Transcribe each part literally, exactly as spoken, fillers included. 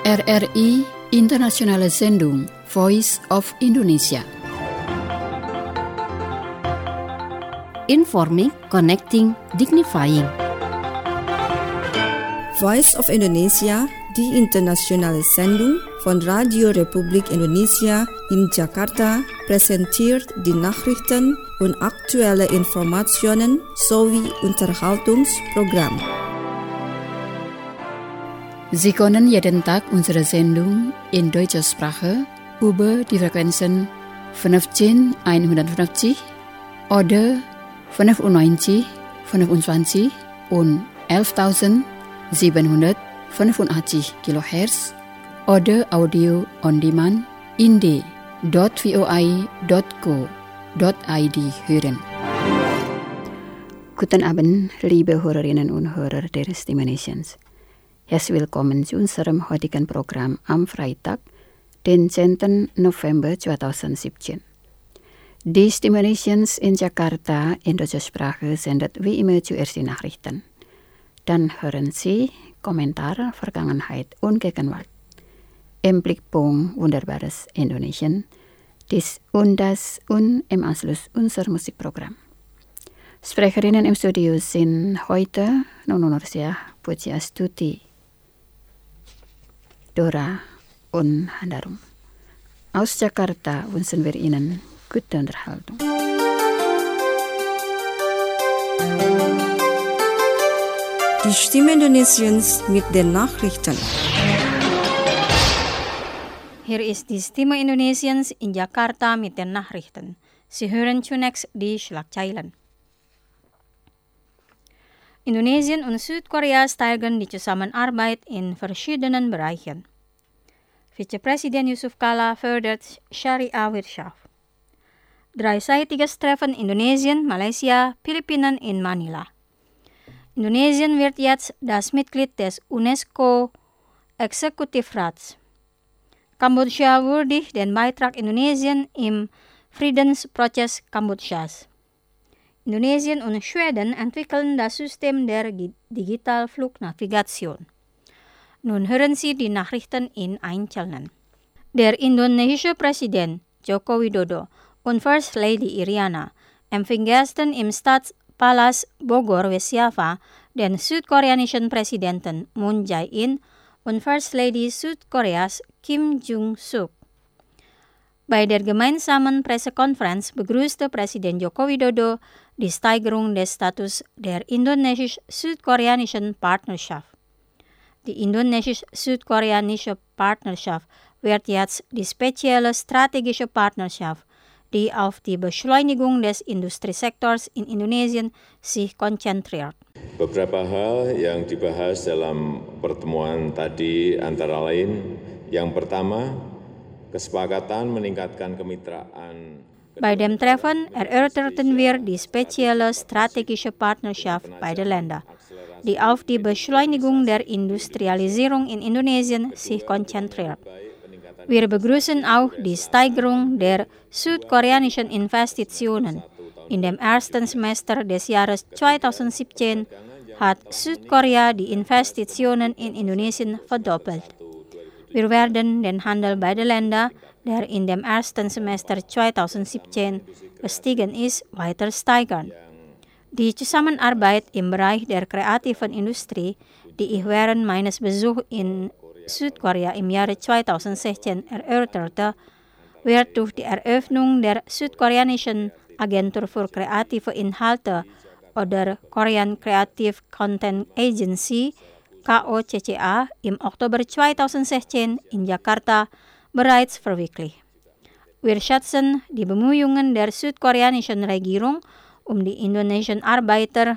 R R I Internationale Sendung Voice of Indonesia. Informing, connecting, dignifying. Voice of Indonesia, die internationale Sendung von Radio Republik Indonesia in Jakarta, präsentiert die Nachrichten und aktuelle Informationen sowie Unterhaltungsprogramm. Sie können jeden Tag unsere Sendung in deutscher Sprache über die Frequenzen fünfzehn einhundertfünfzig oder fünfundneunzig fünfundzwanzig und elftausendsiebenhundertfünfundachtzig Kilohertz oder Audio on Demand in d punkt voi punkt co punkt i d hören. Guten Abend, liebe Hörerinnen und Hörer der Stimme Nations. Herzlich willkommen zu unserem heutigen Programm am Freitag, den zehnten November zweitausendsiebzehn. Die Stimme Nations in Jakarta in deutscher Sprache sendet wie immer zuerst die Nachrichten. Dann hören Sie Kommentar Vergangenheit und Gegenwart. Im Blickpunkt Wunderbares Indonesien, dies und das und im Anschluss unser Musikprogramm. Sprecherinnen im Studio sind heute Nunu Nursiah Pujiastuti, Dora und Handarum. Aus Jakarta wünschen wir Ihnen gute Unterhaltung. Die Stimme Indonesiens mit den Nachrichten. Hier ist die Stimme Indonesiens in Jakarta mit den Nachrichten. Sie hören zunächst die Schlagzeilen. Indonesien und Südkorea steigern die Zusammenarbeit in verschiedenen Bereichen. Vizepräsident Yusuf Kala fördert Syariah-Wirtschaft. Dreiseitiges Treffen Indonesien, Malaysia, Philippinen in Manila. Indonesien wird jetzt das Mitglied des UNESCO-Exekutivrats. Kambodscha würdigt den Beitrag Indonesien im Friedensprozess Kambodschas. Indonesien und Schweden entwickeln das System der Digitalflugnavigation. Nun hören Sie die Nachrichten in Einzelnen. Der indonesische Präsident Joko Widodo und First Lady Iriana empfing gestern im Stadtpalast Bogor, West Java, den südkoreanischen Präsidenten Moon Jae-in und First Lady Südkoreas Kim Jong-suk. Bei der gemeinsamen Pressekonferenz begrüßte Präsident Joko Widodo die Steigerung des Status der indonesisch-südkoreanischen Partnerschaft. Die indonesisch-südkoreanische Partnerschaft wird jetzt die spezielle strategische Partnerschaft, die auf die Beschleunigung des Industriesektors in Indonesien sich konzentriert. Beberapa hal yang dibahas dalam pertemuan tadi antara lain, yang pertama, kesepakatan meningkatkan kemitraan. Bei dem Treffen erörterten wir die spezielle strategische Partnerschaft beider Länder, die auf die Beschleunigung der Industrialisierung in Indonesien sich konzentriert. Wir begrüßen auch die Steigerung der südkoreanischen Investitionen. In dem ersten Semester des Jahres zweitausendsiebzehn hat Südkorea die Investitionen in Indonesien verdoppelt. Wir werden den Handel beider Länder, der in dem ersten Semester zweitausendsiebzehn gestiegen ist, weiter steigern. Die Zusammenarbeit im Bereich der kreativen Industrie, die ich während meines Besuchs in Südkorea im Jahre zweitausendsechzehn erörterte, wird durch die Eröffnung der südkoreanischen Agentur für kreative Inhalte oder Korean Creative Content Agency K O C C A im Oktober zweitausendsechzehn in Jakarta bereits verwirklicht. Wir schätzen die Bemühungen der südkoreanischen Regierung, um die indonesischen Arbeiter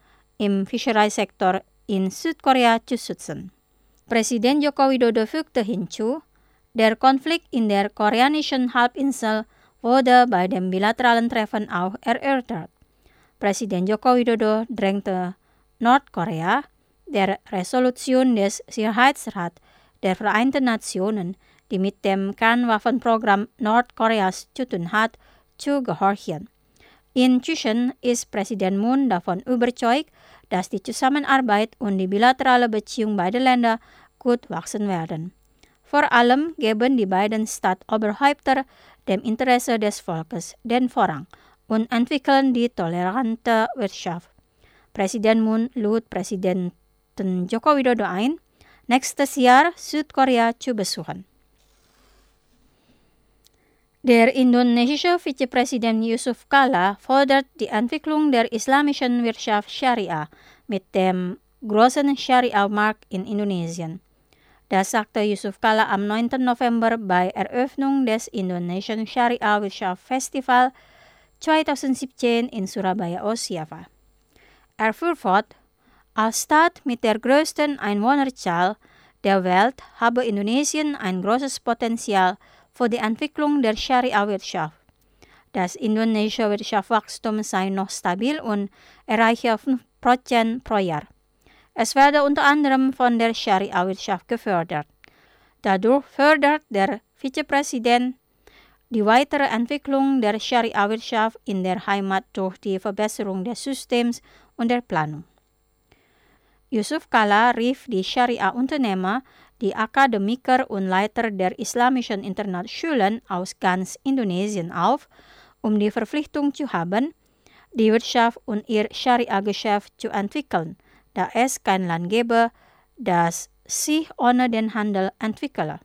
im Fischereisektor in Südkorea zu schützen. Präsident Joko Widodo fügte hinzu, der Konflikt in der koreanischen Halbinsel wurde bei dem bilateralen Treffen auch erörtert. Präsident Joko Widodo drängte Nordkorea, der Resolution des Sicherheitsrats der Vereinten Nationen, die mit dem Kernwaffenprogramm Nordkoreas zu tun hat, zu gehorchen. Inzwischen ist Präsident Moon davon überzeugt, dass die Zusammenarbeit und die bilaterale Beziehung beider Länder gut wachsen werden. Vor allem geben die beiden Staatoberhäupter dem Interesse des Volkes den Vorrang und entwickeln die tolerante Wirtschaft. Presiden Moon lud Präsidenten Joko Widodo ein, nächstes Jahr Südkorea zu besuchen. Der indonesische Vizepräsident Yusuf Kala fordert die Entwicklung der islamischen Wirtschaft Scharia mit dem großen Scharia-Markt in Indonesien. Das sagte Yusuf Kala am neunten November bei Eröffnung des Indonesian Sharia Wirtschaft Festival zwanzig siebzehn in Surabaya, Osijava. Er fuhr fort, als Staat mit der größten Einwohnerzahl der Welt habe Indonesien ein großes Potenzial für die Entwicklung der Scharia-Wirtschaft. Das indonesische Wirtschaftswachstum sei noch stabil und erreiche fünf Prozent pro Jahr. Es werde unter anderem von der Scharia-Wirtschaft gefördert. Dadurch fördert der Vizepräsident die weitere Entwicklung der Scharia-Wirtschaft in der Heimat durch die Verbesserung des Systems und der Planung. Yusuf Kala rief die Scharia-Unternehmer, die Akademiker und Leiter der islamischen Internatsschulen aus ganz Indonesien auf, um die Verpflichtung zu haben, die Wirtschaft und ihr Scharia-Geschäft zu entwickeln, da es kein Land gäbe, das sich ohne den Handel entwickele.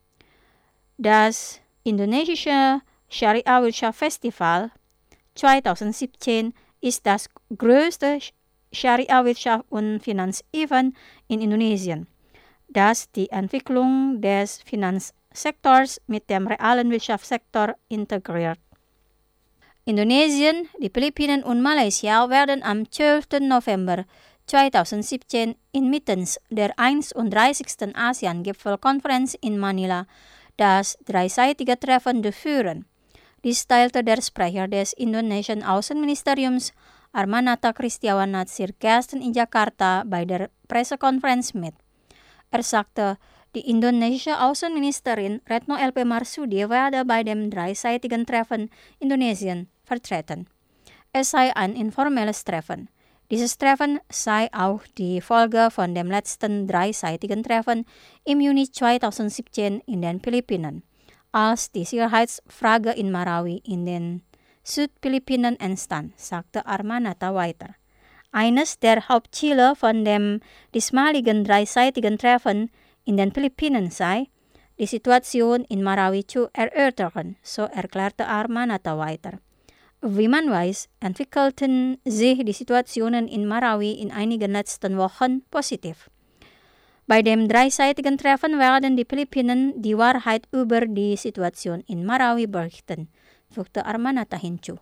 Das indonesische Scharia-Wirtschaft-Festival zwanzig siebzehn ist das größte Scharia-Wirtschaft- und Finanzevent in Indonesien, das die Entwicklung des Finanzsektors mit dem realen Wirtschaftssektor integriert. Indonesien, die Philippinen und Malaysia werden am zwölften November zwanzig siebzehn inmitten der einunddreißigsten ASEAN-Gipfelkonferenz in Manila das dreiseitige Treffen durchführen. Dies teilte der Sprecher des indonesischen Außenministeriums Armanata Kristiawan Natsir gestern in Jakarta bei der Pressekonferenz mit. Er sagte, die indonesische Außenministerin Retno L P Marsudi werde bei dem dreiseitigen Treffen Indonesien vertreten. Es sei ein informelles Treffen. Dieses Treffen sei auch die Folge von dem letzten dreiseitigen Treffen im Juni zwanzig siebzehn in den Philippinen, als die Sicherheitsfrage in Marawi in den Südphilippinen entstand, sagte Armanata weiter. Eines der Hauptziele von dem diesmaligen dreiseitigen Treffen in den Philippinen sei, die Situation in Marawi zu erörtern, so erklärte Armanata weiter. Wie man weiß, entwickelten sich die Situationen in Marawi in einigen letzten Wochen positiv. Bei dem dreiseitigen Treffen werden die Philippinen die Wahrheit über die Situation in Marawi berichten, fügte Armanata hinzu.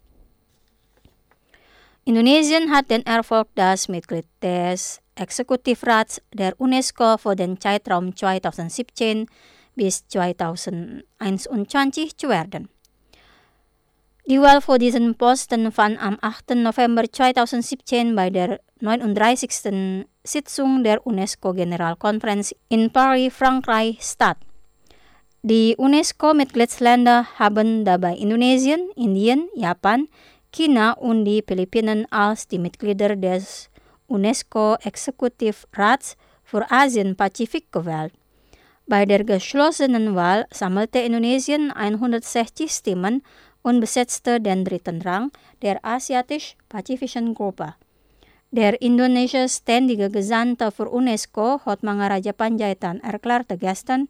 Indonesien hat den Erfolg, das Mitglied des Exekutivrats der UNESCO für den Zeitraum zwanzig siebzehn bis zwanzig einundzwanzig zu werden. Die Wahl für diesen Posten fand am achten November zwanzig siebzehn bei der neununddreißigsten Sitzung der UNESCO-Generalkonferenz in Paris, Frankreich statt. Die UNESCO-Mitgliedsländer haben dabei Indonesien, Indien, Japan, China und die Philippinen als die Mitglieder des UNESCO-Exekutivrats für Asien-Pazifik gewählt. Bei der geschlossenen Wahl sammelte Indonesien hundertsechzig Stimmen und besetzte den dritten Rang der asiatisch-pazifischen Gruppe. Der indonesische ständige Gesandte für UNESCO, Hotmangaraja Panjaitan, erklärte gestern,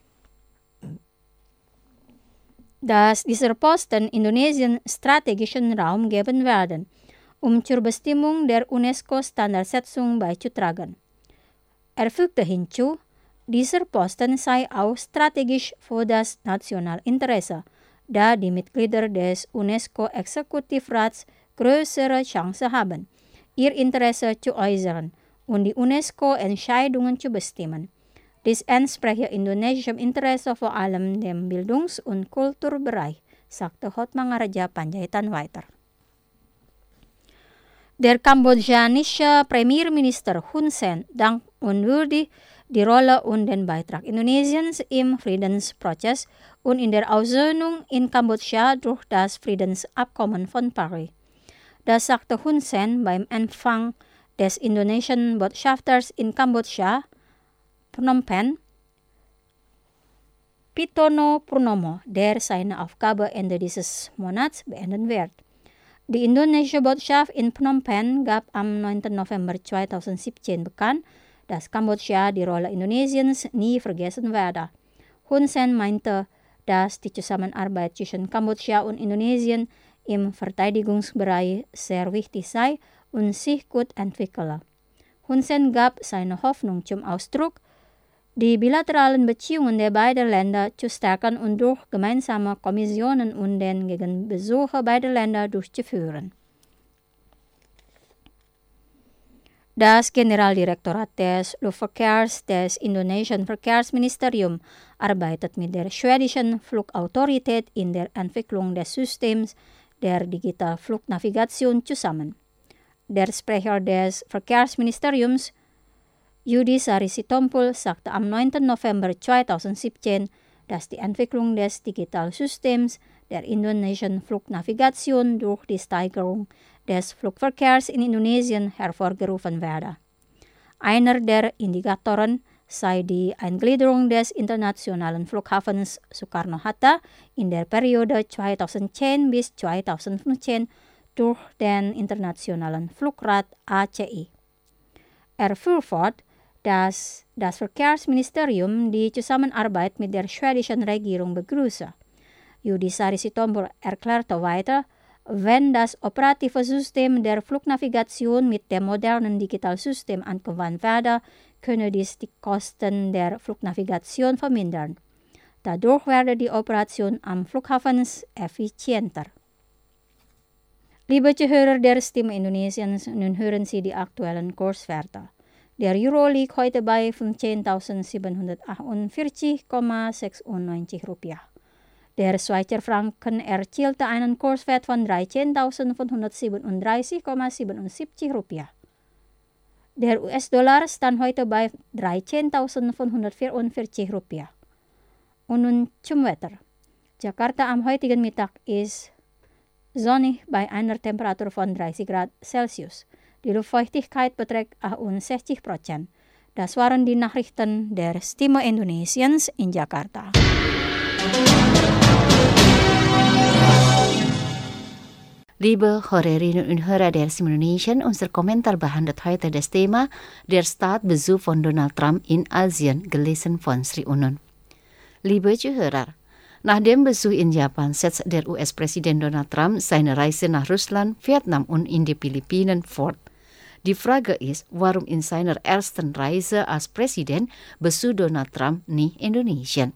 dass dieser Posten Indonesien strategischen Raum geben werden, um zur Bestimmung der UNESCO-Standardsetzung beizutragen. Er fügte hinzu, dieser Posten sei auch strategisch für das Nationalinteresse, da die Mitglieder des UNESCO-Exekutivrats größere Chance haben, ihr Interesse zu äußern und die UNESCO-Entscheidungen zu bestimmen. Dies entspreche indonesischem Interesse vor allem dem Bildungs- und Kulturbereich, sagte Hotmangaraja Panjaitan weiter. Der kambodschanische Premierminister Hun Sen dankt und würdigt die Rolle und den Beitrag Indonesiens im Friedensprozess und in der Aussöhnung in Kambodscha durch das Friedensabkommen von Paris. Das sagte Hun Sen beim Empfang des indonesischen Botschafters in Kambodscha, Phnom Penh, Pitono Purnomo der seine Aufgabe Ende dieses Monats beenden wird. Die indonesische Botschaft in Phnom Penh gab am neunten November zweitausendsiebzehn bekannt, dass Kambodscha die Rolle Indonesiens nie vergessen werde. Hun Sen meinte, dass die Zusammenarbeit zwischen Kambodscha und Indonesien im Verteidigungsbereich sehr wichtig sei und sich gut entwickle. Hun Sen gab seine Hoffnung zum Ausdruck, die bilateralen Beziehungen der beiden Länder zu stärken und durch gemeinsame Kommissionen und den Gegenbesuche beider Länder durchzuführen. Das Generaldirektorat des Luftverkehrs des Indonesischen Verkehrsministerium arbeitet mit der schwedischen Flugautorität in der Entwicklung des Systems der Digitalflugnavigation zusammen. Der Sprecher des Verkehrsministeriums, Yudi Sari Sitompul, sagte am neunten November zweitausendsiebzehn, dass die Entwicklung des Digitalsystems der indonesischen Flugnavigation durch die Steigerung des Flugverkehrs in Indonesien hervorgerufen werde. Einer der Indikatoren sei die Eingliederung des internationalen Flughafens Soekarno-Hatta in der Periode zweitausendzehn bis zweitausendfünfzehn durch den internationalen Flugrat A C I. Er fuhr fort, dass das Verkehrsministerium die Zusammenarbeit mit der schwedischen Regierung begrüße. Yudi Sari Sitompul erklärte weiter, wenn das operative System der Flugnavigation mit dem modernen Digitalsystem angewandt werde, könne dies die Kosten der Flugnavigation vermindern. Dadurch werde die Operation am Flughafen effizienter. Liebe Zuhörer der Stimme Indonesiens, nun hören Sie die aktuellen Kurswerte. Der Euro liegt heute bei fünfzehntausendsiebenhundertachtundvierzig Komma sechsundneunzig Rupiah. Der Schweizer Franken erzielte einen Kurswert von dreizehntausendfünfhundertsiebenunddreißig Komma siebenundsiebzig Rupiah. Der U S-Dollar stand heute bei dreizehntausendfünfhundertvierundvierzig Rupiah. Und nun zum Wetter. Jakarta am heutigen Mittag ist sonnig bei einer Temperatur von dreißig Grad Celsius. Die Luftfeuchtigkeit beträgt achtundsechzig Prozent. Das waren die Nachrichten der Stimme Indonesiens in Jakarta. Liebe Hörerinnen und Hörer der Stimme Indonesien, unser Kommentar behandelt heute das Thema der Staatsbesuch von Donald Trump in Asien, gelesen von Sri Unun. Liebe Zuhörer, nach dem Besuch in Japan setzt der U S-Präsident Donald Trump seine Reise nach Russland, Vietnam und in die Philippinen fort. Die Frage ist, warum in seiner ersten Reise als Präsident besucht Donald Trump nicht Indonesien?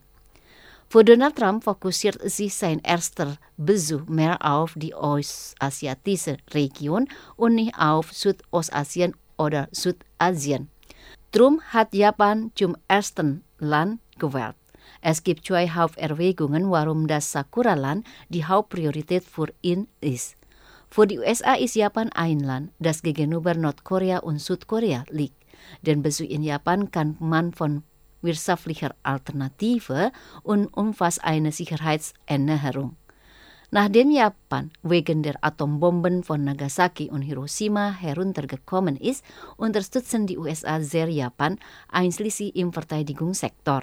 Für Donald Trump fokussiert sich sein erster Besuch mehr auf die ostasiatische Region und nicht auf Südostasien oder Südasien. Trump hat Japan zum ersten Land gewählt. Es gibt zwei Haupterwägungen, warum das Sakura-Land die Hauptpriorität für ihn ist. Für die U S A ist Japan ein Land, das gegenüber Nordkorea und Südkorea liegt. Den Besuch in Japan kann man von wirtschaftlicher Alternative und umfasst eine Sicherheitserneuerung. Nachdem Japan wegen der Atombomben von Nagasaki und Hiroshima heruntergekommen ist, unterstützen die U S A sehr Japan, einschließlich im Verteidigungssektor.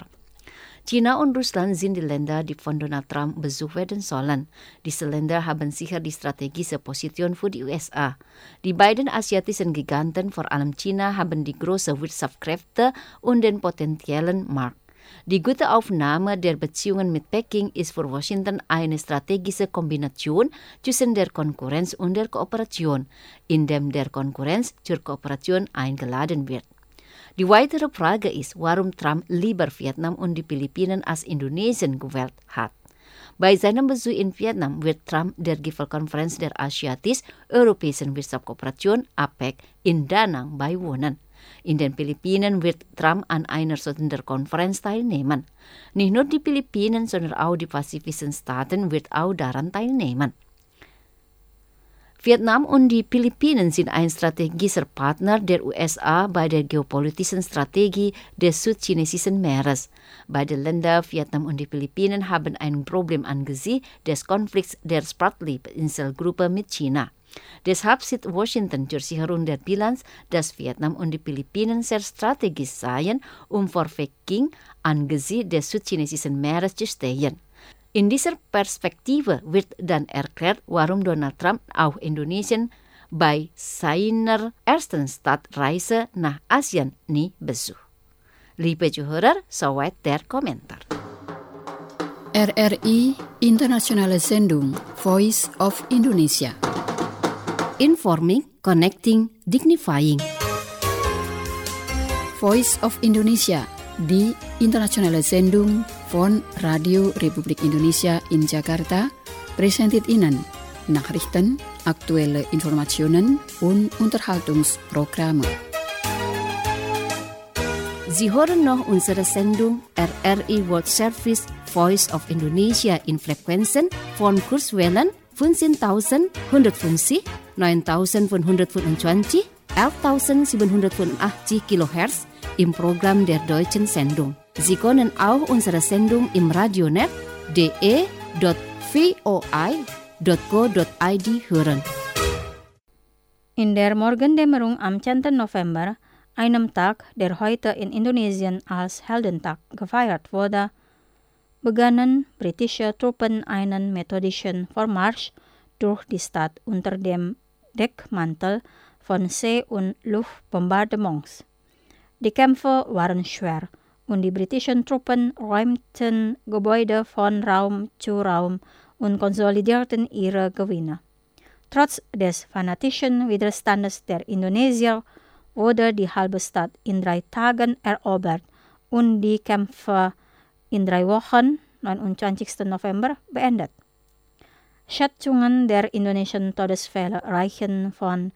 China und Russland sind die Länder, die von Donald Trump besucht werden sollen. Diese Länder haben sicher die strategische Position für die U S A. Die beiden asiatischen Giganten, vor allem China, haben die großen Wirtschaftskräfte und den potenziellen Markt. Die gute Aufnahme der Beziehungen mit Peking ist für Washington eine strategische Kombination zwischen der Konkurrenz und der Kooperation, indem der Konkurrenz zur Kooperation eingeladen wird. Die weitere Frage ist, warum Trump lieber Vietnam und die Philippinen als Indonesien gewählt hat. Bei seinem Besuch in Vietnam wird Trump der Gipfelkonferenz der Asiatisch-Europäischen Wirtschaftskooperation A P E C in Da Nang beiwohnen. In den Philippinen wird Trump an einer Sonderkonferenz teilnehmen. Nicht nur die Philippinen, sondern auch die pazifischen Staaten wird auch daran teilnehmen. Vietnam und die Philippinen sind ein strategischer Partner der U S A bei der geopolitischen Strategie des südchinesischen Meeres. Beide Länder, Vietnam und die Philippinen, haben ein Problem angesichts des Konflikts der Spratly-Inselgruppe mit China. Deshalb sieht Washington zur Sicherung der Bilanz, dass Vietnam und die Philippinen sehr strategisch seien, um vor Peking angesichts des südchinesischen Meeres zu stehen. In dieser Perspektive wird dann erklärt, warum Donald Trump auch Indonesien bei seiner ersten Stadtreise nach Asien nie besucht. Liebe Zuhörer, soweit der Kommentar. R R I Internationale Sendung Voice of Indonesia. Informing, connecting, dignifying. Voice of Indonesia, die internationale Sendung von Radio Republik Indonesia in Jakarta, präsentiert Ihnen Nachrichten, aktuelle Informationen und Unterhaltungsprogramme. Sie hören noch unsere Sendung R R I World Service Voice of Indonesia in Frequenzen von Kurzwellen fünfzehntausendeinhundertfünfzig, neuntausendfünfhundertfünfundzwanzig, elftausendsiebenhundertfünfundachtzig Kilohertz im Programm der deutschen Sendung. Sie können auch unsere Sendung im Radionet d e dot v o i dot co dot i d hören. In der Morgendämmerung am zehnten November, einem Tag, der heute in Indonesien als Heldentag gefeiert wurde, begannen britische Truppen einen methodischen Vormarsch durch die Stadt unter dem Deckmantel von See- und Luftbombardements. Die Kämpfe waren schwer und die britischen Truppen räumten Gebäude von Raum zu Raum und konsolidierten ihre Gewinne. Trotz des fanatischen Widerstandes der Indonesier wurde die halbe Stadt in drei Tagen erobert und die Kämpfe in drei Wochen, neunundzwanzigsten November, beendet. Schätzungen der indonesischen Todesfälle reichen von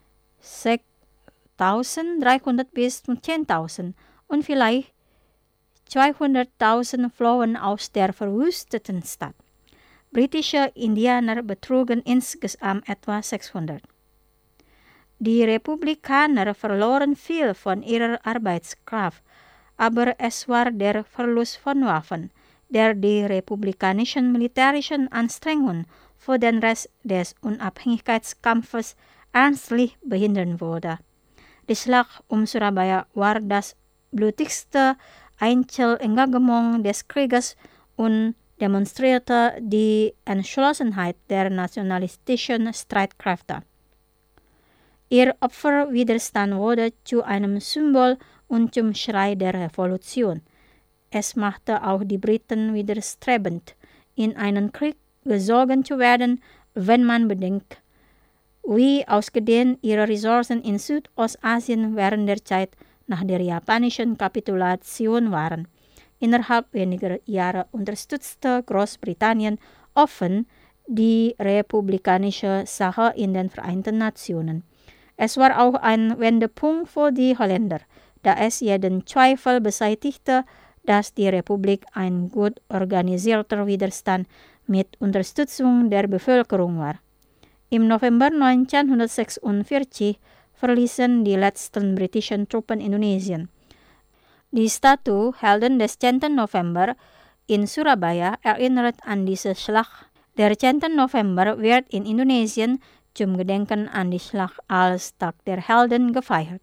sechstausenddreihundert bis zehntausend und vielleicht zweihunderttausend flohen aus der verwüsteten Stadt. Britische Indianer betrugen insgesamt etwa sechshundert. Die Republikaner verloren viel von ihrer Arbeitskraft, aber es war der Verlust von Waffen, der die republikanischen militärischen Anstrengungen für den Rest des Unabhängigkeitskampfes ernstlich behindern würde. Der Schlag um Surabaya war das blutigste Einzelengagement des Krieges und demonstrierte die Entschlossenheit der nationalistischen Streitkräfte. Ihr Opferwiderstand wurde zu einem Symbol und zum Schrei der Revolution. Es machte auch die Briten widerstrebend, in einen Krieg gezogen zu werden, wenn man bedenkt, wie ausgedehnt ihre Ressourcen in Südostasien während der Zeit nach der japanischen Kapitulation waren. Innerhalb weniger Jahre unterstützte Großbritannien offen die republikanische Sache in den Vereinten Nationen. Es war auch ein Wendepunkt für die Holländer, da es jeden Zweifel beseitigte, dass die Republik ein gut organisierter Widerstand mit Unterstützung der Bevölkerung war. Im November neunzehnhundertsechsundvierzig verließen die letzten britischen Truppen Indonesien. Die Statue Helden des zehnten November in Surabaya erinnert an diese Schlacht. Der zehnten November wird in Indonesien zum Gedenken an die Schlacht als Tag der Helden gefeiert.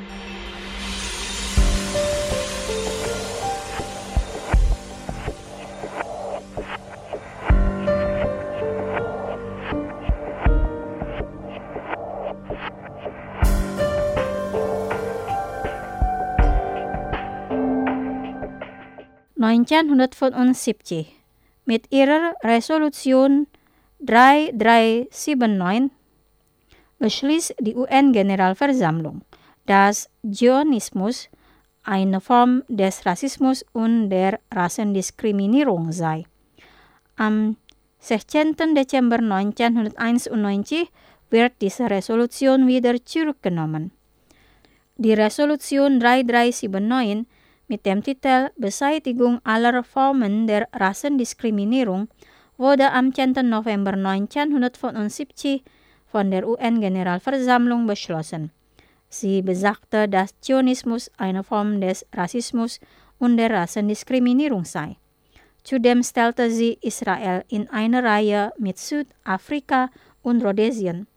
neunzehnhundertfünfundsiebzig. Mit ihrer Resolution drei drei sieben neun beschließt die U N-Generalversammlung, dass Zionismus eine Form des Rassismus und der Rassendiskriminierung sei. Am sechzehnten Dezember neunzehnhunderteinundneunzig wird diese Resolution wieder zurückgenommen. Die Resolution drei drei sieben neun mit dem Titel Beseitigung aller Formen der Rassendiskriminierung wurde am zehnten November neunzehnhundertfünfundsiebzig von der U N-Generalversammlung beschlossen. Sie besagte, dass Zionismus eine Form des Rassismus und der Rassendiskriminierung sei. Zudem stellte sie Israel in eine Reihe mit Südafrika und Rhodesien.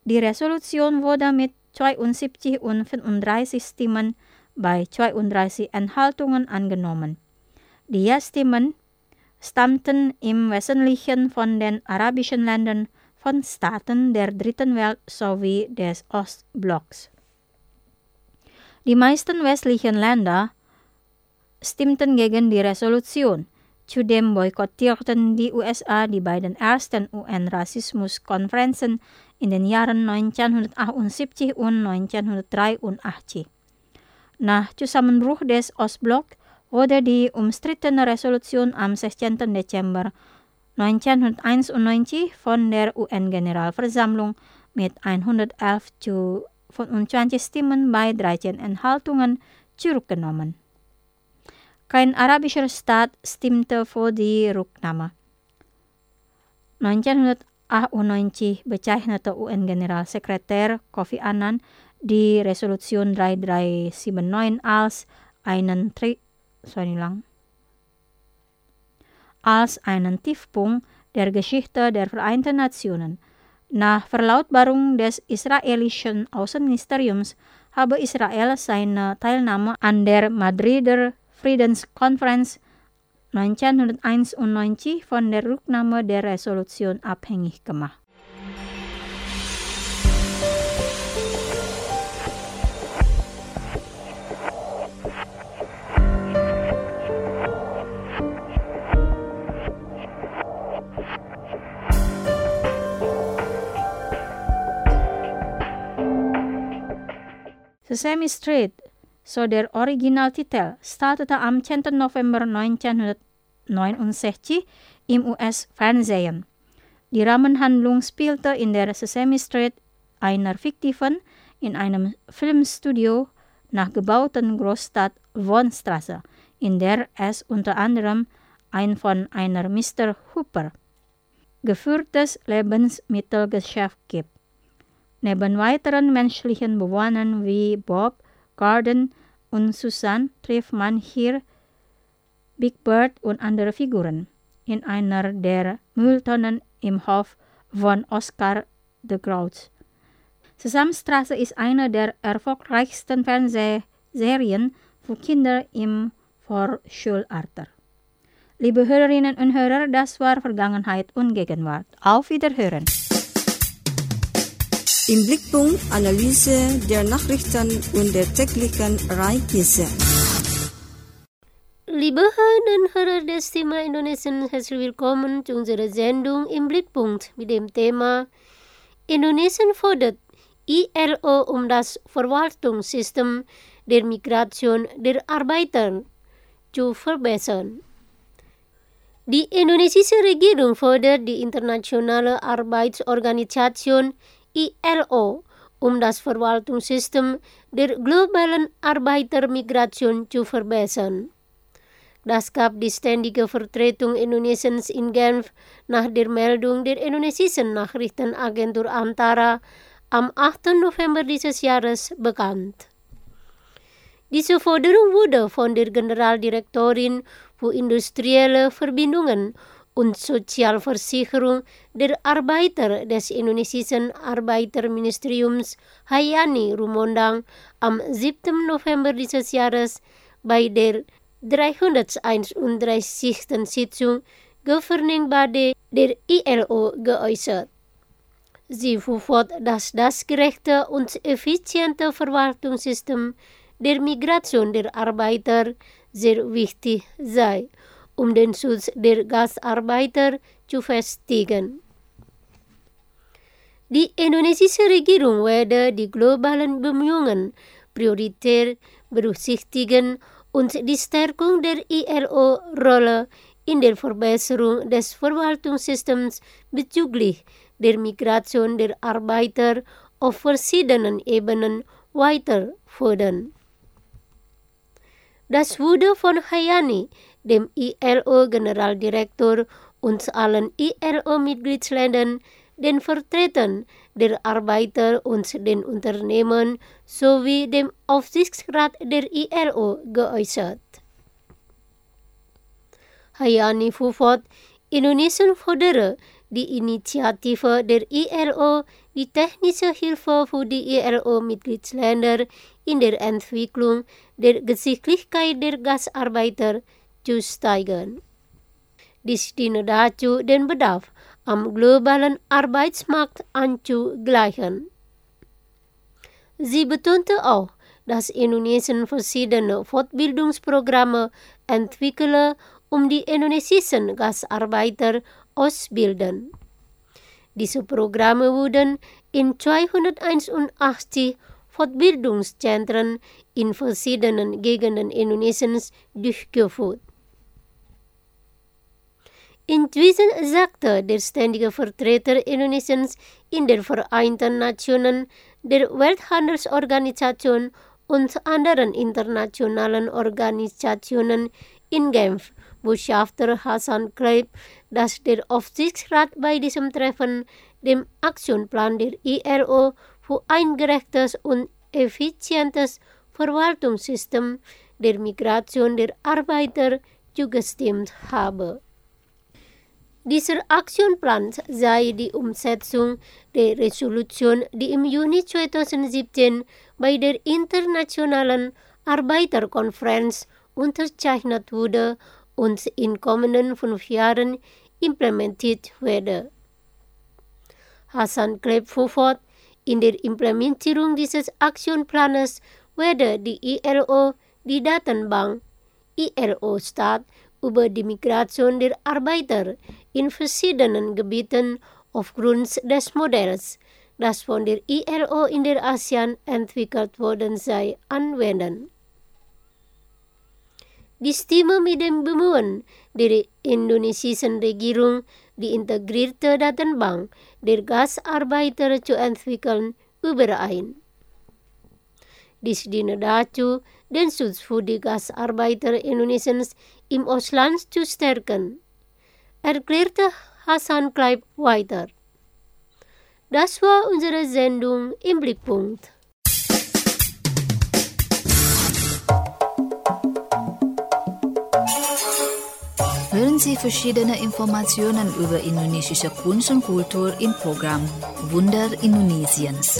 Die Resolution wurde mit zweiundsiebzig und fünfunddreißig Stimmen bei zweiunddreißig Enthaltungen angenommen. Die Ja-Stimmen stammten im Wesentlichen von den arabischen Ländern, von Staaten der Dritten Welt sowie des Ostblocks. Die meisten westlichen Länder stimmten gegen die Resolution. Zudem boykottierten die U S A die beiden ersten U N-Rassismuskonferenzen in den Jahren neunzehnhundertachtundsiebzig und neunzehnhundertdreiundachtzig. Nach Zusammenbruch des Ostblocks wurde die umstrittene Resolution am sechzehnten Dezember neunzehnhunderteinundneunzig von der U N-Generalversammlung mit hundertelf zu fünfundzwanzig Stimmen bei dreizehn Enthaltungen zurückgenommen. Kein arabischer Staat stimmte für die Rücknahme. neunzehnhundertachtundneunzig bezeichnete U N-Generalsekretär Kofi Annan die Resolution dreiunddreißig neunundsiebzig als einen, Tri- sorry lang, als einen Tiefpunkt der Geschichte der Vereinten Nationen. Nach Verlautbarung des israelischen Außenministeriums habe Israel seine Teilnahme an der Madrider Friedenskonferenz neunzehnhunderteinundneunzig von der Rücknahme der Resolution abhängig gemacht. Sesame Street, so der Originaltitel, startete am zehnten November neunzehnhundertneunundsechzig im U S-Fernsehen. Die Rahmenhandlung spielte in der Sesame Street, einer fiktiven, in einem Filmstudio nachgebauten Großstadt Wohnstraße, in der es unter anderem ein von einer Mister Hooper geführtes Lebensmittelgeschäft gibt. Neben weiteren menschlichen Bewohnern wie Bob, Gordon und Susan trifft man hier Big Bird und andere Figuren. In einer der Mülltonnen im Hof von Oscar de Grouch. Sesamstraße ist eine der erfolgreichsten Fernsehserien für Kinder im Vorschulalter. Liebe Hörerinnen und Hörer, das war Vergangenheit und Gegenwart. Auf Wiederhören! Im Blickpunkt Analyse der Nachrichten und der täglichen Ereignisse. Liebe Hörerinnen und Hörer des Thema Indonesien, herzlich willkommen zu unserer Sendung im Blickpunkt mit dem Thema Indonesien fordert I L O um das Verwaltungssystem der Migration der Arbeiter zu verbessern. Die indonesische Regierung fordert die internationale Arbeitsorganisation I L O um das Verwaltungssystem der globalen Arbeitermigration zu verbessern. Das gab die ständige Vertretung Indonesiens in Genf nach der Meldung der indonesischen Nachrichtenagentur Antara am achten November dieses Jahres bekannt. Diese Forderung wurde von der Generaldirektorin für industrielle Verbindungen und Sozialversicherung der Arbeiter des indonesischen Arbeiterministeriums Hayani Rumondang am siebten November dieses Jahres bei der dreihunderteinunddreißigsten Sitzung Governing Body der I L O geäußert. Sie fuhr dass das gerechte und effiziente Verwaltungssystem der Migration der Arbeiter sehr wichtig sei, um den Schutz der Gastarbeiter zu festigen. Die indonesische Regierung werde die globalen Bemühungen prioritär berücksichtigen und die Stärkung der I L O-Rolle in der Verbesserung des Verwaltungssystems bezüglich der Migration der Arbeiter auf verschiedenen Ebenen weiter fördern. Das wurde von Hayani, dem I L O-Generaldirektor und allen I L O-Mitgliedsländern, den Vertretern der Arbeiter und den Unternehmen sowie dem Aufsichtsrat der I L O geäußert. Hayani fuhr fort, Indonesien fordere die Initiative der I L O, die technische Hilfe für die I L O-Mitgliedsländer in der Entwicklung der Geschicklichkeit der Gastarbeiter zu steigern. Dies diene dazu, den Bedarf am globalen Arbeitsmarkt anzugleichen. Sie betonte auch, dass Indonesien verschiedene Fortbildungsprogramme entwickle, um die indonesischen Gastarbeiter ausbilden. Diese Programme wurden in zweihunderteinundachtzig Fortbildungszentren in verschiedenen Gegenden Indonesiens durchgeführt. Inzwischen sagte der ständige Vertreter Indonesiens in der Vereinten Nationen, der Welthandelsorganisation und anderen internationalen Organisationen in Genf, Botschafter Hassan Kleib, dass der Aufsichtsrat bei diesem Treffen dem Aktionsplan der I L O für ein gerechtes und effizientes Verwaltungssystem der Migration der Arbeiter zugestimmt habe. Dieser Aktionsplan sei die Umsetzung der Resolution, die im Juni zweitausendsiebzehn bei der Internationalen Arbeiterkonferenz unterzeichnet wurde und in kommenden fünf Jahren implementiert werde. Hassan Kleib fuhr fort, in der Implementierung dieses Aktionsplanes werde die I L O die Datenbank I L O-Stat über die Migration der Arbeiter in verschiedenen Gebieten aufgrund des Modells, das von der I L O in der ASEAN entwickelt worden sei, anwenden. Die Stimme mit dem Bemühen der indonesischen Regierung, die integrierte Datenbank der Gastarbeiter zu entwickeln, überein. Dies diene dazu, den Schutz für die Gastarbeiter Indonesiens im Ausland zu stärken, erklärte Hassan Kleib weiter. Das war unsere Sendung im Blickpunkt. Hören Sie verschiedene Informationen über indonesische Kunst und Kultur im Programm Wunder Indonesiens.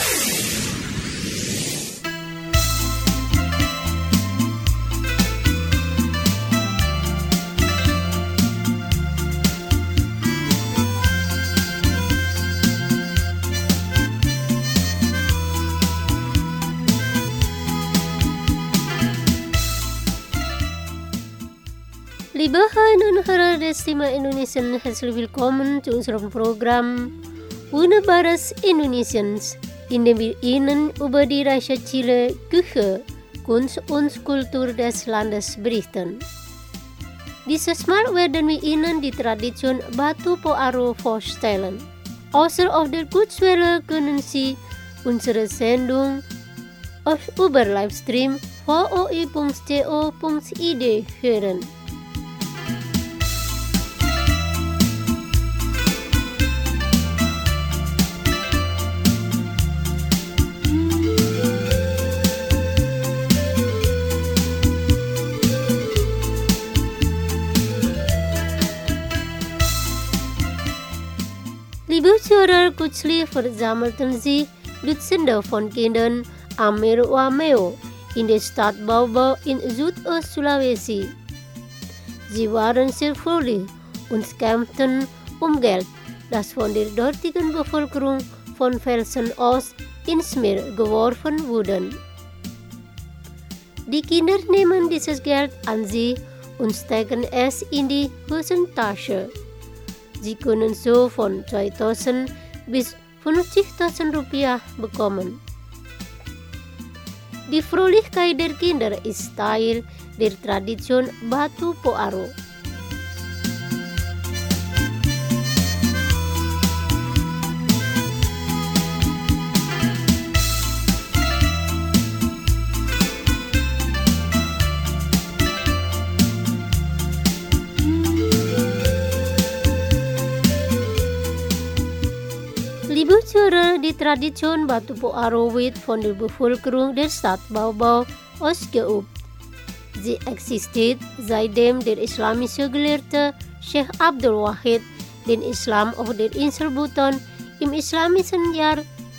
Liebe Hörerinnen und Hörer des Thema Indonesien, herzlich willkommen zu unserem Programm Wunderbares Indonesiens, in dem wir Ihnen über die reiche Chile, Küche, Kunst und Kultur des Landes berichten. Dieses Mal werden wir Ihnen die Tradition Batu Poaro vorstellen. Außer auf der Kurzwelle können Sie unsere Sendung über Livestream v o i punkt co punkt i d hören. Liebe Zuhörer, kürzlich versammelten sich Dutzende von Kindern am Meer Waimeo in der Stadt Baubau in Südost-Sulawesi. Sie waren sehr fröhlich und kämpften um Geld, das von der dortigen Bevölkerung von Felsen aus ins Meer geworfen wurde. Die Kinder nehmen dieses Geld an sich und stecken es in die Hosentasche. Sie können so von zweitausend bis fünfzigtausend Rupiah bekommen. Die Fröhlichkeit der Kinder ist Teil der Tradition Batu Poaro. Liebe Zuhörer, die Tradition Batu Poaro wird von der Bevölkerung der Stadt Baubau ausgeübt. Sie existiert, seitdem der islamische Gelehrte Sheikh Abdul Wahid den Islam auf der Insel Buton im islamischen Jahr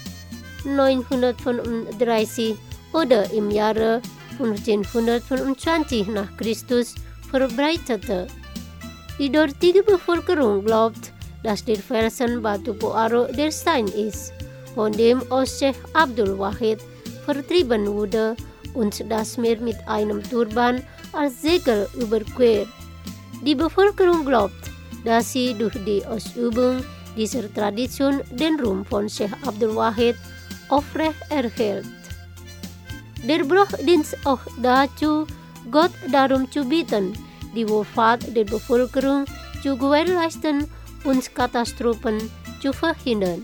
neunhundertfünfunddreißig oder im Jahre fünfzehnhundertfünfundzwanzig nach Christus verbreitete. Die dortige Bevölkerung glaubt, dass der Felsen Batu Poaro der Stein ist, von dem aus Sheikh Abdul Wahid vertrieben wurde und das Meer mit einem Turban als Segel überquert. Die Bevölkerung glaubt, dass sie durch die Ausübung dieser Tradition den Ruhm von Sheikh Abdul Wahid aufrecht erhält. Der Brauch dient auch dazu, Gott darum zu bitten, die Wohlfahrt der Bevölkerung zu gewährleisten und Katastrophen zu verhindern.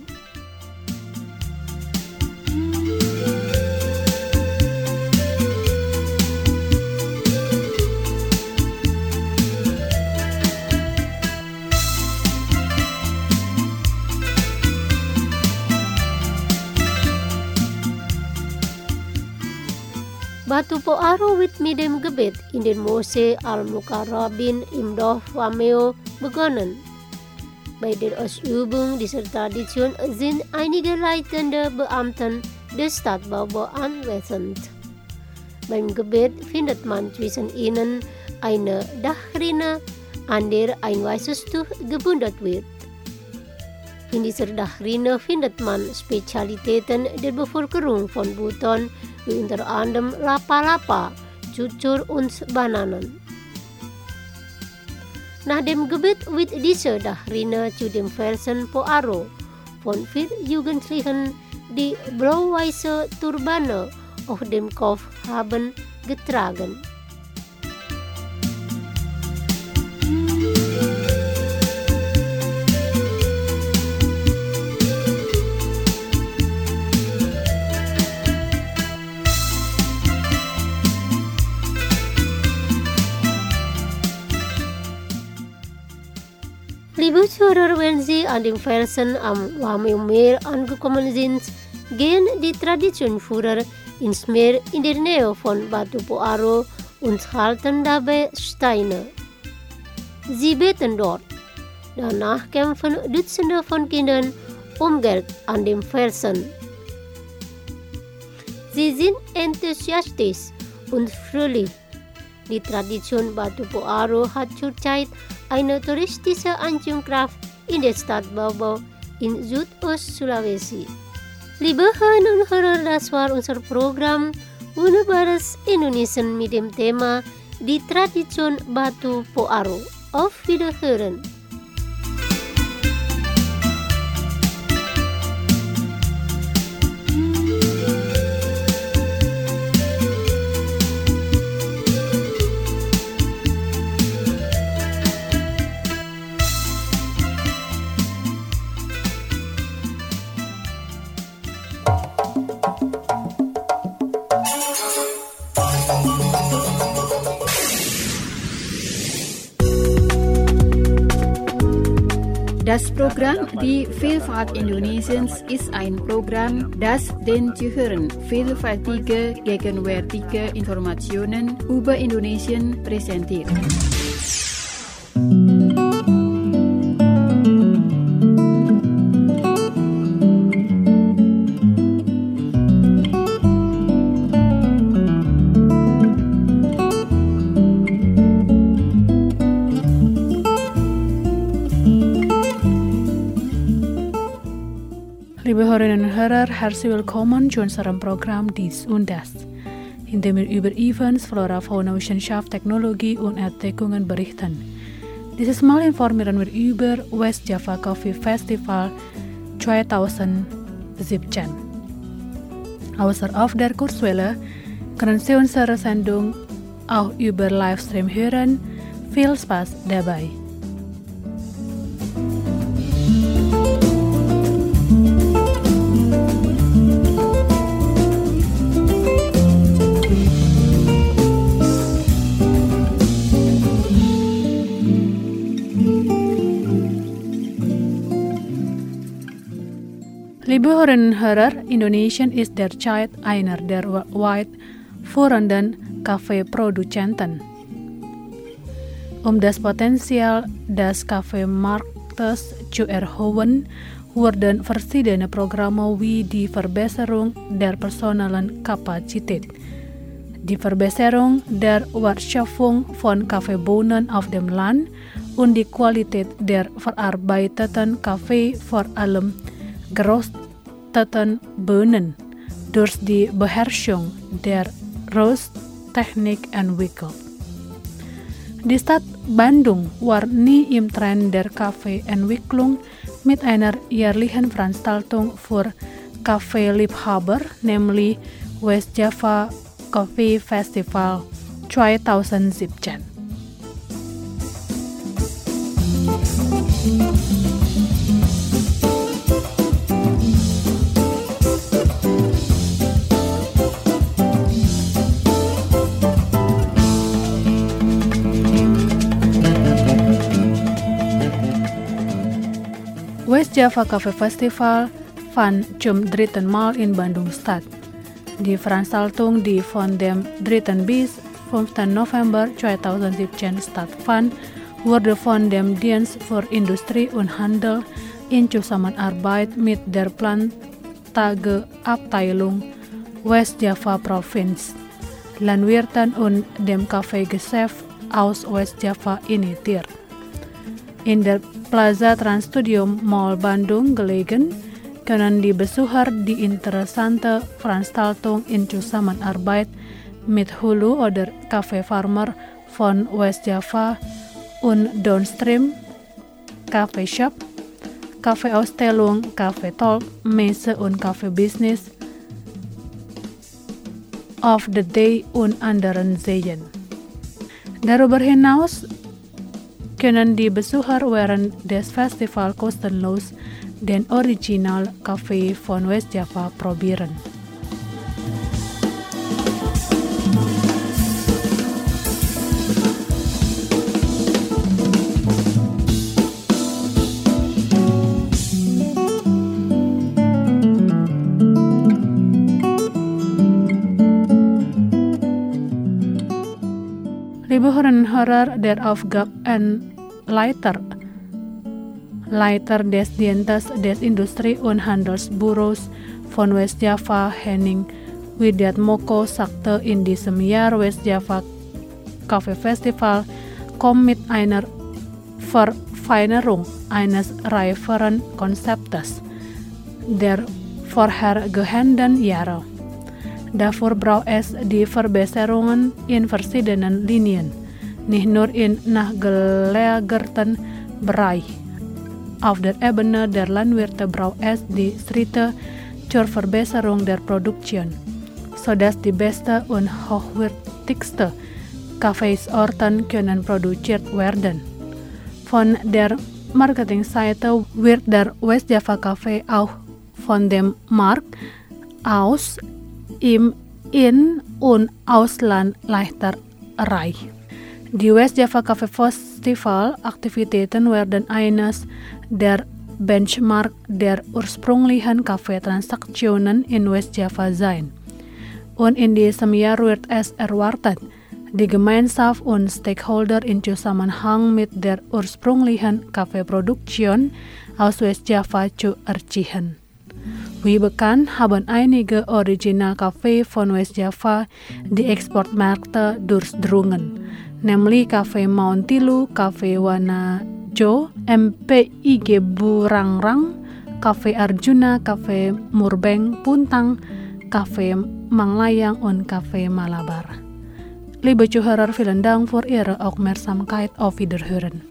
Batu Poaro wird mit dem Gebet in den Moschee Al-Mukarrabin im Dorf Wameo begonnen. Bei der Ausübung dieser Tradition sind einige leitende Beamten des Stadtbaus anwesend. Beim Gebet findet man zwischen ihnen eine Dachrinne, an der ein weißes Tuch gebunden wird. In dieser Dachrinne findet man Spezialitäten der Bevölkerung von Buton, wie unter anderem Lapa-Lapa, Cucur und Bananen. Nach dem Gebet wird diese Dachrinne zu dem Felsen Poaro von vier Jugendlichen, die blau-weiße Turbane auf dem Kopf haben, getragen. Liebe Zuhörer, wenn Sie an dem Felsen am Wameo-Meer angekommen sind, gehen die Traditionführer ins Meer in der Nähe von Batu Poaro und halten dabei Steine. Sie beten dort. Danach kämpfen Dutzende von Kindern um Geld an dem Felsen. Sie sind enthusiastisch und fröhlich. Die Tradition Batu Poaro hat zurzeit eine touristische Anziehungskraft in der Stadt Bau in Südost-Sulawesi. Liebe Hörerinnen und Hörer, das war unser Programm Wunderbares Indonesien mit dem Thema die Tradition Batu Poaro. Auf Wiederhören! Das Programm Die Vielfalt Indonesiens ist ein Programm, das den Zuhörern vielfältige, gegenwärtige Informationen über Indonesien präsentiert. Liebe Hörerinnen und Hörer, herzlich willkommen zu unserem Programm Dies und Das, in dem wir über Events, Flora, Fauna, Wissenschaft, Technologie und Entdeckungen berichten. Dieses Mal informieren wir über West Java Coffee Festival zwanzig siebzehn. Außer auf der Kurzwelle können Sie unsere Sendung auch über Livestream hören. Viel Spaß dabei! Liebe Hörerinnen und Hörer, Indonesien ist derzeit einer der weltweit führenden Kaffeeproduzenten. Um das Potenzial des Kaffeemarktes zu erhöhen, worden verschillende programmen wie die Verbesserung der personalen Kapazität, die Verbesserung der Wertschöpfung von Kaffeebohnen auf dem Land und die Qualität der verarbeiteten Kaffee, vor allem gerösteten Bohnen, durch die Beherrschung der Rösttechnik entwickelt. Die Stadt Bandung war nie im Trend der Kaffeeentwicklung mit einer jährlichen Veranstaltung für Kaffeeliebhaber, nämlich West Java Coffee Festival zwanzig siebzehn. West Java Coffee Festival fand zum dritten Mal in Bandung statt. Die Veranstaltung, die von dem dritten bis fünften November zwanzig siebzehn stattfand, wurde von dem Dienst für Industrie und Handel in Zusammenarbeit mit der Plantageabteilung West Java Provinz, Landwirten und dem Kaffeegeschäft aus West Java initiiert. In der Plaza Trans Studium Mall Bandung gelegen, können die Besucher die interessante Veranstaltung in Zusammenarbeit mit Hulu oder Kaffeefarmer von West Java und Downstream, Kaffeeshop, Kaffeeausstellung, Kaffeetalk, Messe und Kaffeebusiness of the Day und anderen sehen. Darüber hinaus können die Besucher während des Festivals kostenlos den Original Kaffee von West Java probieren. Liebe Hörerinnen und Hörer der Aufgabe und Leiter, Leiter des Dienstes des Industrie- und Handelsbüros von West Java, Henning Widiatmoko, sagte in diesem Jahr, West Java Coffee Festival kommt mit einer Verfeinerung eines reiferen Konzeptes der vorhergehenden Jahre. Dafür braucht es die Verbesserungen in verschiedenen Linien, nicht nur in nachgelagerten Bereich. Auf der Ebene der Landwirte braucht es die Schritte zur Verbesserung der Produktion, sodass die beste und hochwertigste Kaffeesorten können produziert werden. Von der Marketingseite wird der West Java Kaffee auch von dem Markt aus im In- und Ausland leichter erreicht. Die West Java Coffee Festival Aktivitäten werden eines der Benchmark der ursprünglichen Kaffeetransaktionen in West Java sein. Und in diesem Jahr wird es erwartet, die Gemeinschaft und Stakeholder in Zusammenhang mit der ursprünglichen Kaffeeproduktion aus West Java zu erzielen. Wie bekannt haben einige Original-Kaffee von West Java die Exportmärkte durchdrungen, nämlich Kaffee Mount Tilu, Kaffee Wanajo, M P I G Burangrang, Kaffee Arjuna, Kaffee Murbeng Puntang, Kaffee Manglayang und Kaffee Malabar. Liebe Zuhörer, vielen Dank für Ihre Aufmerksamkeit. Auf Wiederhören.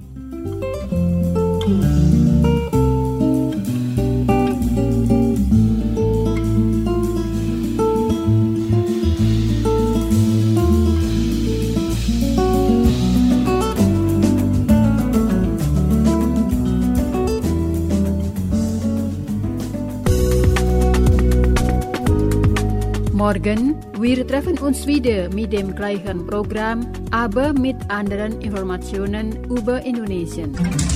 Morgen, wir treffen uns wieder mit dem gleichen Programm, aber mit anderen Informationen über Indonesien.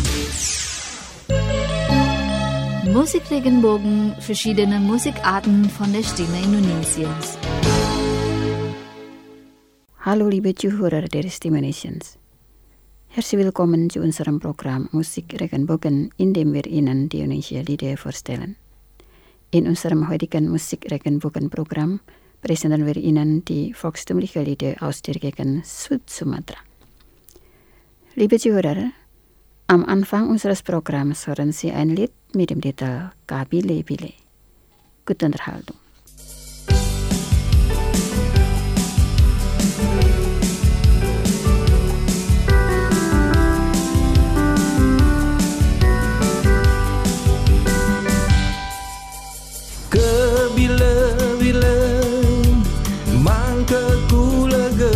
Musikregenbogen, verschiedene Musikarten von der Stimme Indonesiens. Hallo liebe Zuhörer der Stimme Indonesiens. Herzlich willkommen zu unserem Programm Musik Regenbogen, in dem wir Ihnen die Indonesia Lieder vorstellen. In unserem heutigen Musik Regenbogen-Programm präsentieren wir Ihnen die volkstümliche Lieder aus der Gegend Süd-Sumatra. Liebe Zuhörer, am Anfang unseres Programms hören Sie ein Lied mit dem Titel Kabile Bile. Gute Unterhaltung. Bila-bila mangka ku lega,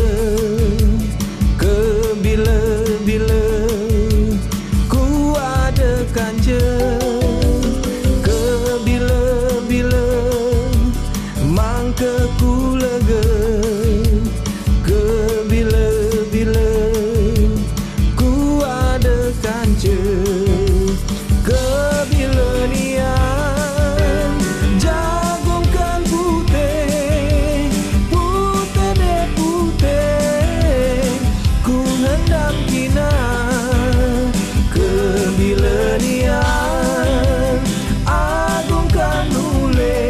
ke bila-bila ku ada kanca, ke bila-bila mangka ku lega, ke bila-bila ku ada kanca, ke bila nian jagungkan putih, putih deh putih, ku hendak kina, ke bila nian agungkan nule,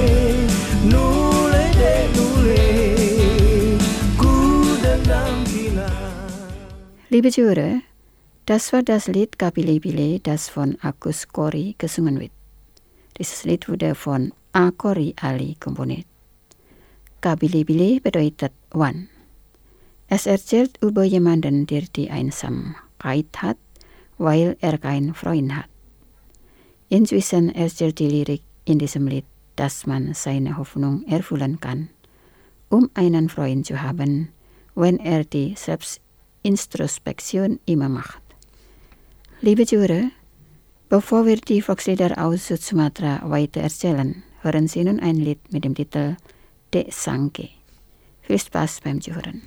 nule deh nule, ku dendam kina. Liebe Zuhörer, das war das Lied Kabile Bile, das von Agus Kori gesungen wird. Dieses Lied wurde von A. Kori Ali komponiert. Kabile Bile bedeutet One. Es erzählt über jemanden, der die Einsamkeit hat, weil er keinen Freund hat. Inzwischen erzählt die Lyrik in diesem Lied, dass man seine Hoffnung erfüllen kann, um einen Freund zu haben, wenn er die Selbstintrospektion immer macht. Liebe Zuhörer, bevor wir die Volkslieder aus Süd-Sumatra weiter erzählen, hören Sie nun ein Lied mit dem Titel De Sangke. Viel Spaß beim Zuhören.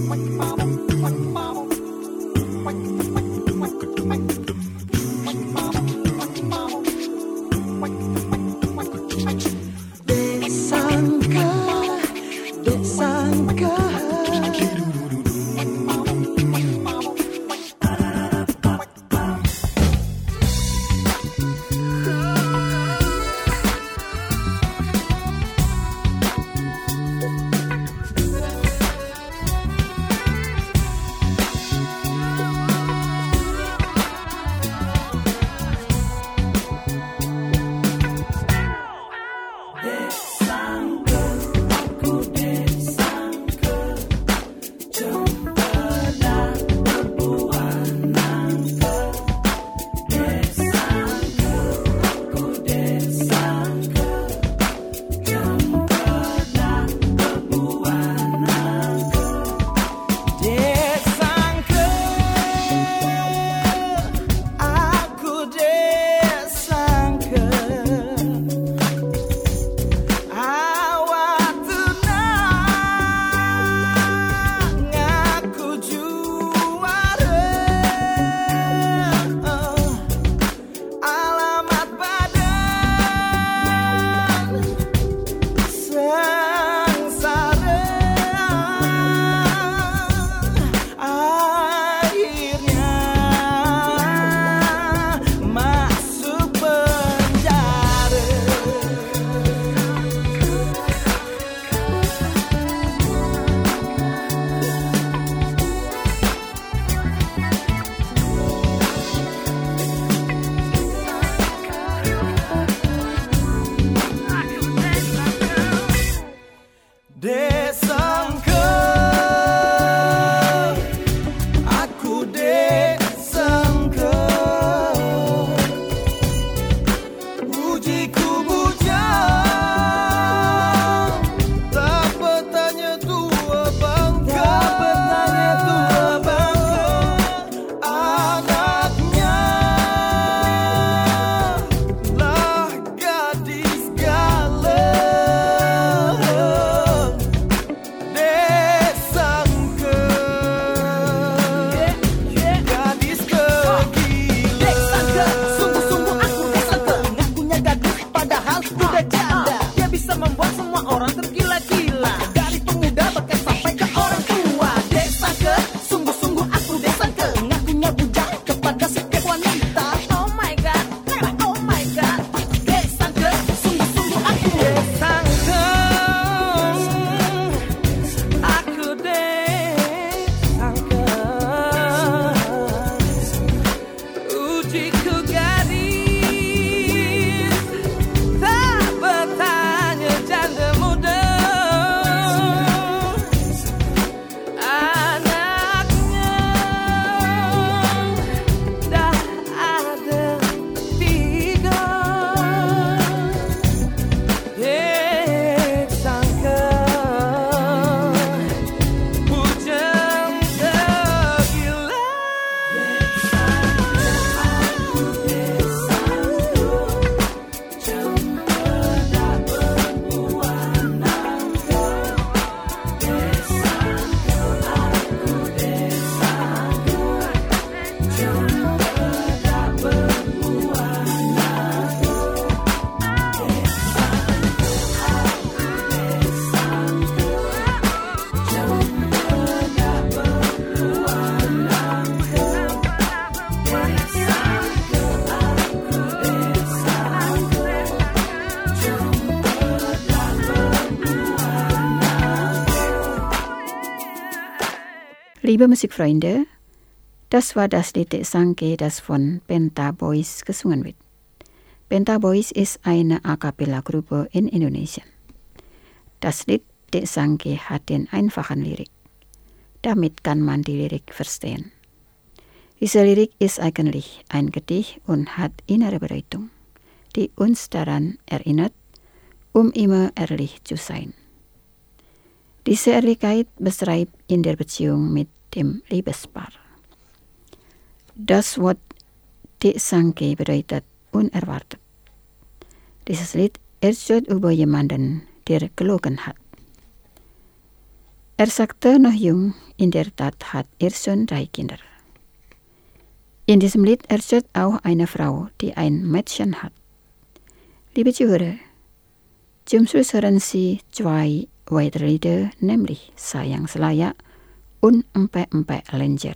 De sangka, de sangka. Liebe Musikfreunde, das war das Lied Dek Sangke, das von Penta Boys gesungen wird. Penta Boys ist eine A Cappella-Gruppe in Indonesien. Das Lied Dek Sangke hat den einfachen Lirik. Damit kann man die Lirik verstehen. Diese Lirik ist eigentlich ein Gedicht und hat innere Bedeutung, die uns daran erinnert, um immer ehrlich zu sein. Diese Ehrlichkeit beschreibt in der Beziehung mit dem Liebespaar. Das Wort Dek Sangke bedeutet unerwartet. Dieses Lied erzählt über jemanden, der gelogen hat. Er sagte noch jung, in der Tat hat er schon drei Kinder. In diesem Lied erzählt auch eine Frau, die ein Mädchen hat. Liebe Zuhörer, zum Schluss hören Sie zwei weitere Lieder, nämlich Sayang Selaya und Empe-Empe Lenjer.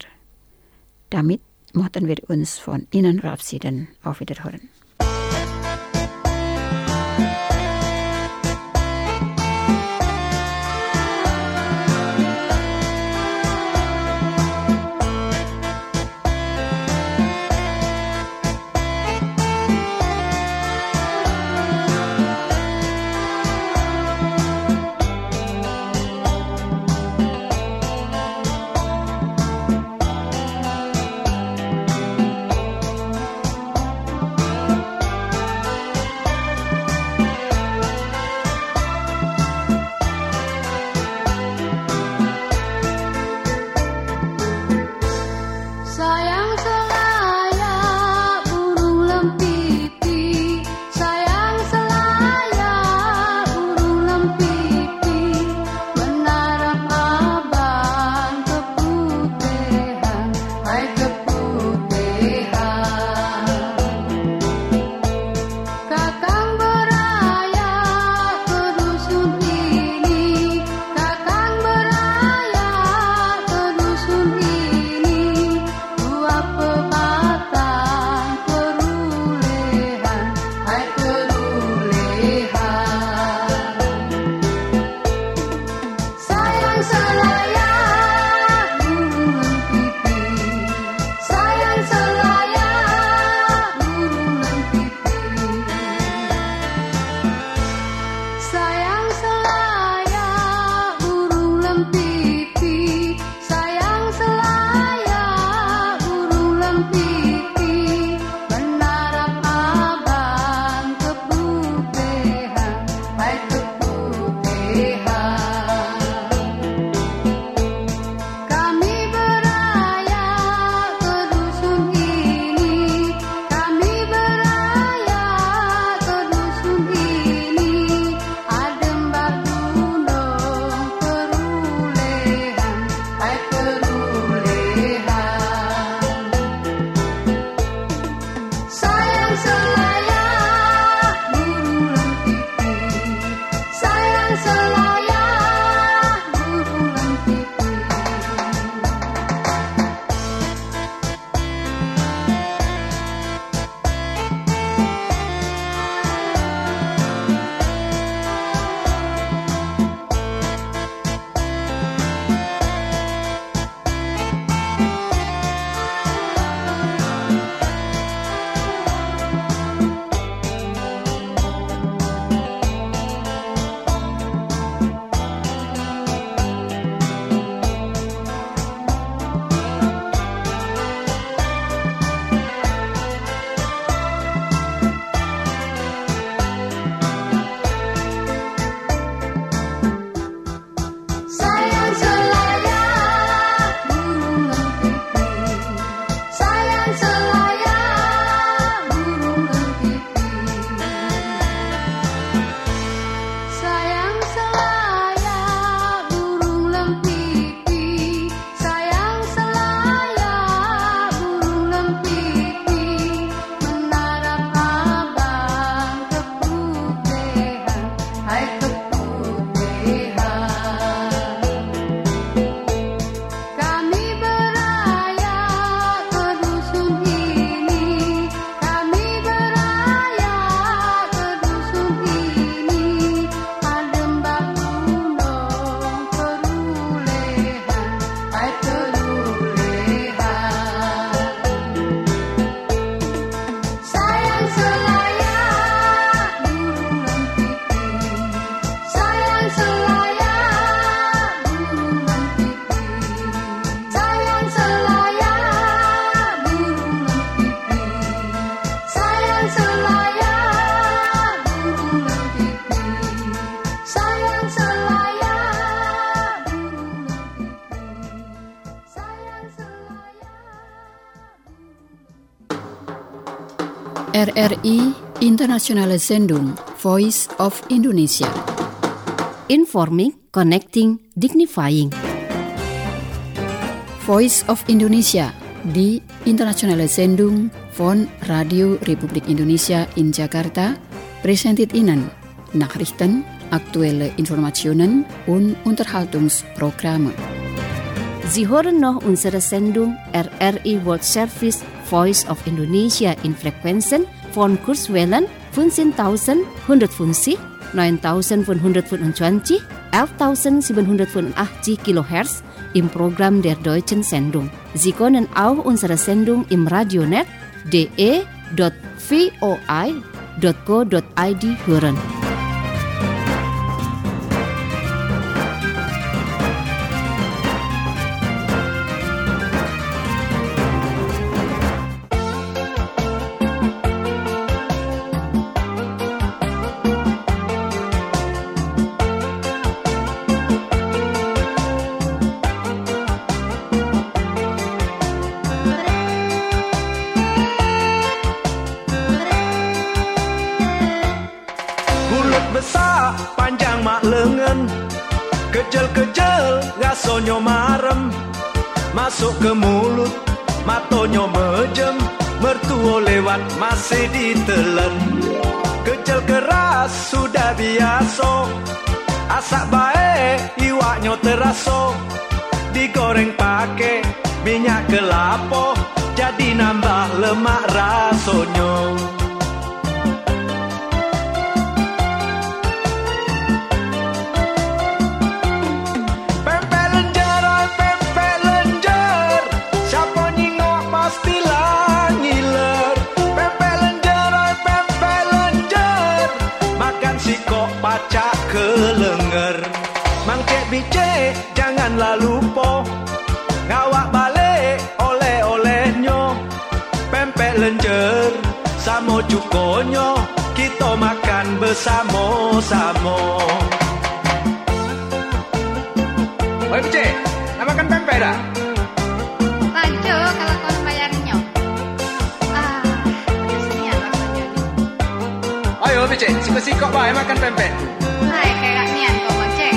Damit möchten wir uns von Ihnen verabschieden. Auf Wiederhören. Selaya R R I Internationale Sendung Voice of Indonesia. Informing, connecting, dignifying. Voice of Indonesia, die internationale Sendung von Radio Republik Indonesia in Jakarta, präsentiert Ihnen Nachrichten, aktuelle Informationen und Unterhaltungsprogramme. Sie hören noch unsere Sendung R R I World Service Voice of Indonesia in Frequenzen von Kurzwellen fünfzehntausendeinhundertfünfzig, neuntausendfünfhundertfünfundzwanzig, elftausendsiebenhundertfünfundachtzig Kilohertz im Programm der deutschen Sendung. Sie können auch unsere Sendung im Radionet d e dot v o i dot co dot i d hören. Kejel-kejel rasonyo marem, masuk ke mulut matonyo mejem, mertuo lewat masih ditelen. Kejel keras sudah biasa, asak baik iwaknyo teraso, digoreng pakai minyak kelapa, jadi nambah lemak rasonyo. Pacak kelenger, mangkek bicek janganlah lupa, ngawak balik oleh-olehnya, pempek lenjer sama cukonyo, kita makan bersama-sama. Oi bicek, nak makan pempek dah? Lanjut kalau kau bayarnya. Ah, pedasnya rasanya nih. Ayo bicek, sikok-sikok bae makan pempek. Hai, kayak nian kau ngecek.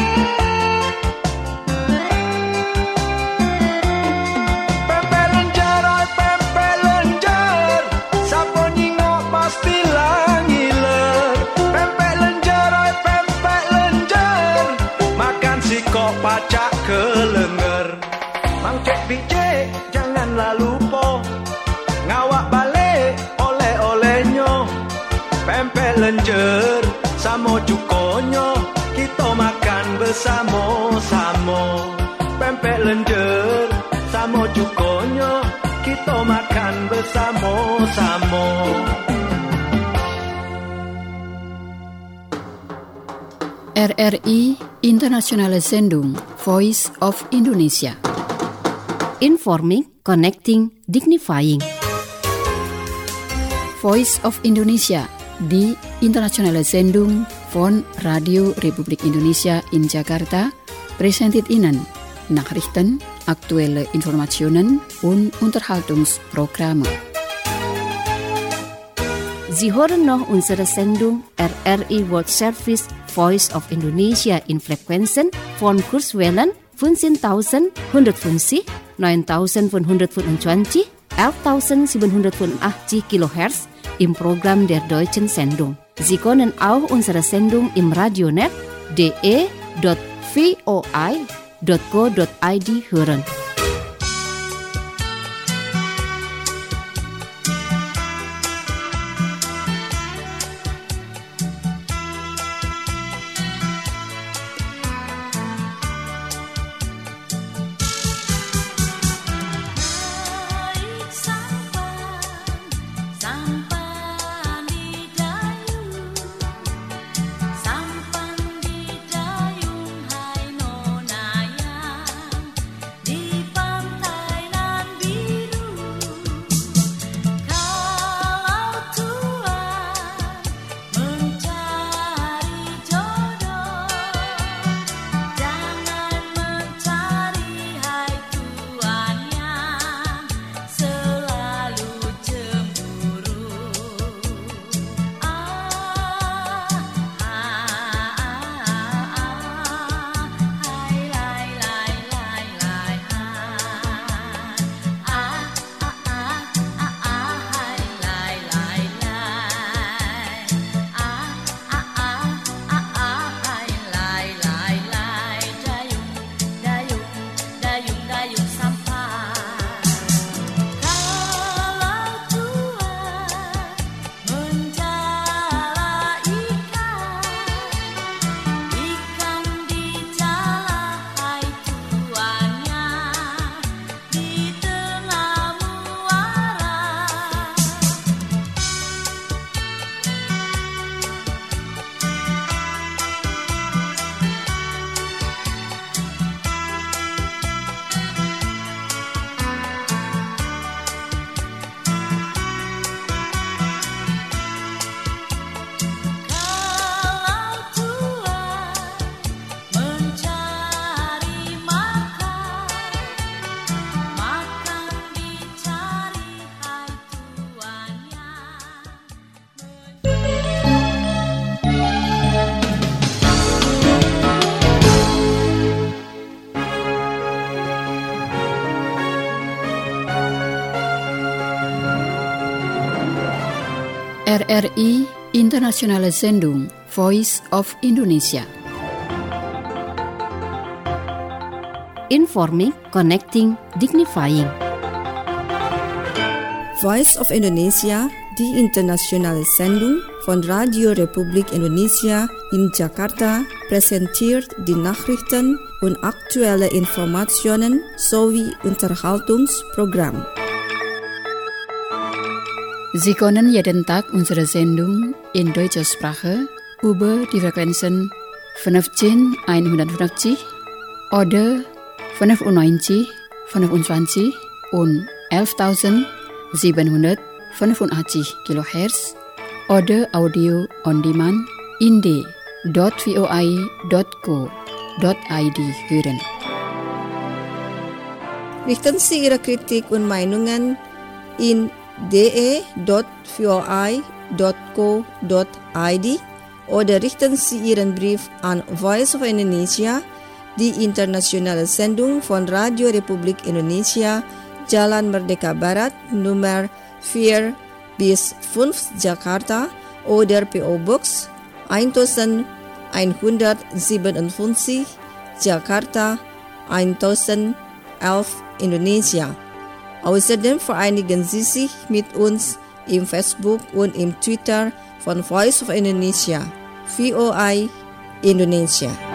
Pempek lenjer, oi pempek lenjer, siapa nyingok pastilah ngiler. Pempek lenjer, oi pempek lenjer, makan sikok pacak kelenger. Mangkek bicek janganlah lupa, ngawak balik oleh-olehnya, pempek lenjer sama cukonyo, kita makan bersama-sama. Pempek lenjer sama cukonyo, kita makan bersama-sama. R R I Internationale Sendung Voice of Indonesia. Informing, connecting, dignifying. Voice of Indonesia, die internationale Sendung von Radio Republik Indonesia in Jakarta, präsentiert Ihnen Nachrichten, aktuelle Informationen und Unterhaltungsprogramme. Sie hören noch unsere Sendung R R I World Service Voice of Indonesia in Frequenzen von Kurzwellen fünfzehntausendeinhundertfünfzig, neuntausendfünfhundertfünfundzwanzig, elftausendsiebenhundertfünfundachtzig Kilohertz im Programm der deutschen Sendung. Sie können auch unsere Sendung im Radionet d e dot v o i dot co dot i d hören. Di R I Internationale Sendung Voice of Indonesia. Informing, connecting, dignifying. Voice of Indonesia, die internationale Sendung von Radio Republik Indonesia in Jakarta, präsentiert die Nachrichten und aktuelle Informationen sowie Unterhaltungsprogramm. Sie können jeden Tag unsere Sendung in deutscher Sprache über die Frequenzen fünfzehn einhundertfünfzig oder fünfundneunzig fünfundzwanzig und elftausendsiebenhundertfünfundachtzig Kilohertz oder Audio on Demand in d punkt voi punkt co punkt id hören. Richten Sie Ihre Kritik und Meinungen in d e punkt voi punkt co punkt id oder richten Sie Ihren Brief an Voice of Indonesia, die internationale Sendung von Radio Republik Indonesia, Jalan Merdeka Barat, Nummer vier bis fünf Jakarta oder P O Box elf Jakarta elf Indonesia. Außerdem vereinigen Sie sich mit uns im Facebook und im Twitter von Voice of Indonesia, V O I Indonesia.